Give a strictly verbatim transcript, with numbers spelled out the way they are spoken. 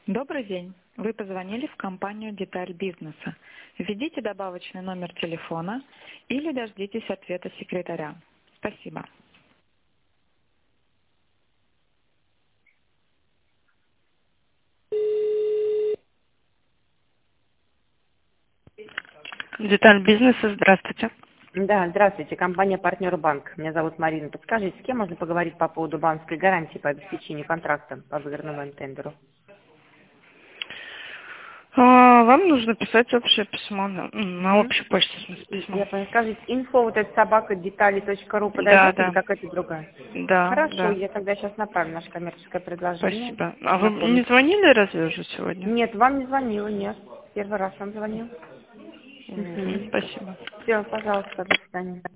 Добрый день. Вы позвонили в компанию «Деталь бизнеса». Введите добавочный номер телефона или дождитесь ответа секретаря. Спасибо. Деталь бизнеса, здравствуйте. Да, здравствуйте, компания «Партнер Банк». Меня зовут Марина. Подскажите, с кем можно поговорить по поводу банковской гарантии по обеспечению контракта по выигранному тендеру? А, Вам нужно писать общее письмо на, на Мгм. общую почту, в смысле, письмо. Я поняла. Скажите, инфо вот эта собака детали точка ру Да, подойдет или да, какая-то другая? да, Хорошо, да. я тогда сейчас направлю наше коммерческое предложение. Спасибо. А вы не Знакомить. звонили разве уже сегодня? Нет, вам не звонила, нет. Первый раз вам звонил. Мгм, спасибо. Все, пожалуйста, до свидания.